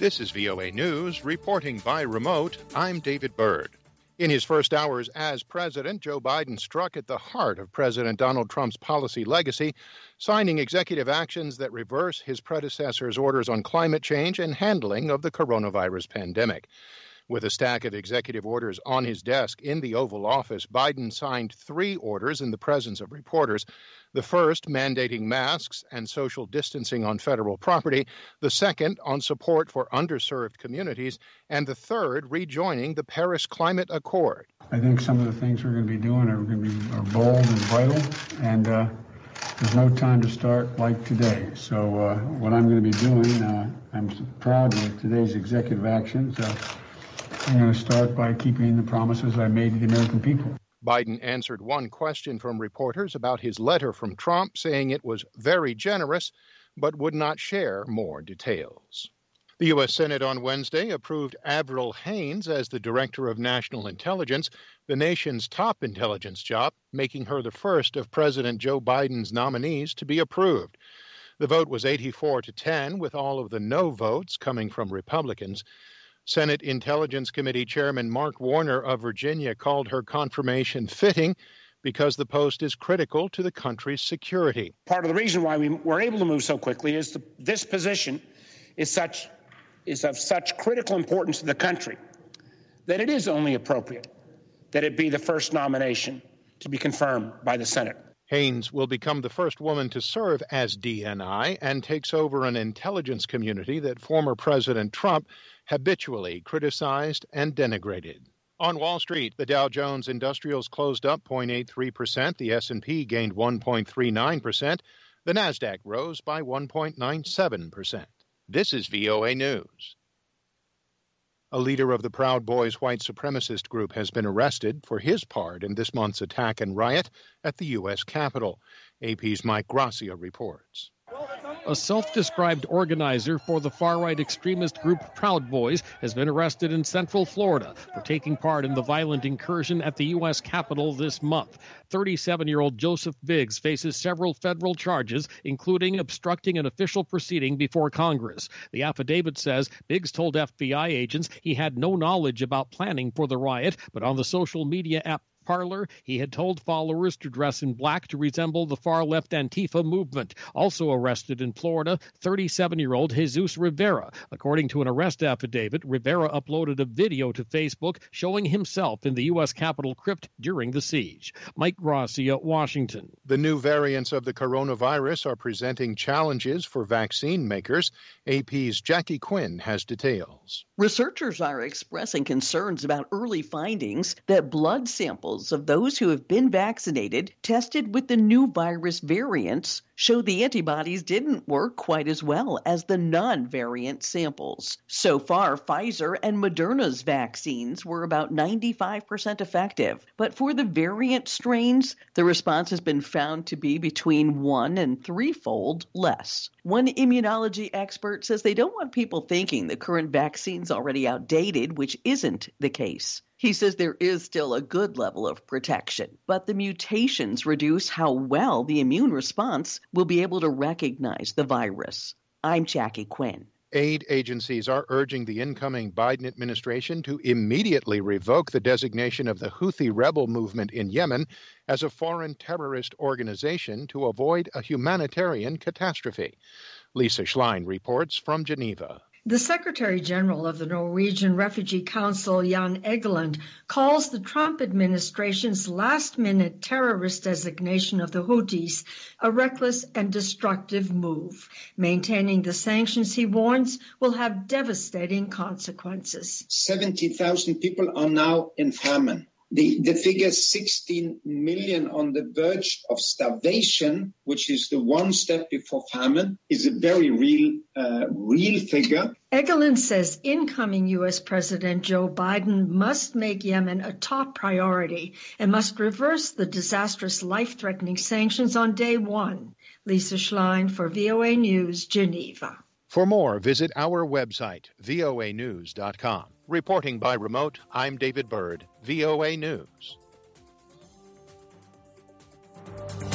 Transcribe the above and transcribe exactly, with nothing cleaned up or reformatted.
This is V O A News, reporting by remote. I'm David Byrd. In his first hours as president, Joe Biden struck at the heart of President Donald Trump's policy legacy, signing executive actions that reverse his predecessor's orders on climate change and handling of the coronavirus pandemic. With a stack of executive orders on his desk in the Oval Office, Biden signed three orders in the presence of reporters. The first mandating masks and social distancing on federal property, the second on support for underserved communities, and the third rejoining the Paris Climate Accord. I think some of the things we're going to be doing are going to be are bold and vital, and uh, there's no time to start like today. So uh, what I'm going to be doing, uh, I'm proud of today's executive actions. Uh, I'm going to start by keeping the promises I made to the American people. Biden answered one question from reporters about his letter from Trump, saying it was very generous, but would not share more details. The U S Senate on Wednesday approved Avril Haines as the Director of National Intelligence, the nation's top intelligence job, making her the first of President Joe Biden's nominees to be approved. The vote was eighty-four to ten, with all of the no votes coming from Republicans. Senate Intelligence Committee Chairman Mark Warner of Virginia called her confirmation fitting because the post is critical to the country's security. Part of the reason why we were able to move so quickly is the, this position is such is of such critical importance to the country that it is only appropriate that it be the first nomination to be confirmed by the Senate. Haines will become the first woman to serve as D N I and takes over an intelligence community that former President Trump habitually criticized and denigrated. On Wall Street, the Dow Jones Industrials closed up zero point eight three percent, the S and P gained one point three nine percent, the Nasdaq rose by one point nine seven percent. This is V O A News. A leader of the Proud Boys white supremacist group has been arrested for his part in this month's attack and riot at the U S Capitol. A P's Mike Gracia reports. A self-described organizer for the far-right extremist group Proud Boys has been arrested in Central Florida for taking part in the violent incursion at the U S Capitol this month. thirty-seven-year-old Joseph Biggs faces several federal charges, including obstructing an official proceeding before Congress. The affidavit says Biggs told F B I agents he had no knowledge about planning for the riot, but on the social media app Parler, he had told followers to dress in black to resemble the far-left Antifa movement. Also arrested in Florida, thirty-seven-year-old Jesus Rivera. According to an arrest affidavit, Rivera uploaded a video to Facebook showing himself in the U S Capitol crypt during the siege. Mike Gracia, Washington. The new variants of the coronavirus are presenting challenges for vaccine makers. A P's Jackie Quinn has details. Researchers are expressing concerns about early findings that blood samples of those who have been vaccinated tested with the new virus variants showed the antibodies didn't work quite as well as the non-variant samples. So far, Pfizer and Moderna's vaccines were about ninety-five percent effective, but for the variant strains, the response has been found to be between one and threefold less. One immunology expert says they don't want people thinking the current vaccine's already outdated, which isn't the case. He says there is still a good level of protection, but the mutations reduce how well the immune response will be able to recognize the virus. I'm Jackie Quinn. Aid agencies are urging the incoming Biden administration to immediately revoke the designation of the Houthi rebel movement in Yemen as a foreign terrorist organization to avoid a humanitarian catastrophe. Lisa Schlein reports from Geneva. The Secretary General of the Norwegian Refugee Council, Jan Egeland, calls the Trump administration's last-minute terrorist designation of the Houthis a reckless and destructive move. Maintaining the sanctions, he warns, will have devastating consequences. seventy thousand people are now in famine. The, the figure sixteen million on the verge of starvation, which is the one step before famine, is a very real, uh, real figure. Egeland says incoming U S President Joe Biden must make Yemen a top priority and must reverse the disastrous life-threatening sanctions on day one. Lisa Schlein for V O A News, Geneva. For more, visit our website, V O A news dot com. Reporting by remote, I'm David Byrd, V O A News.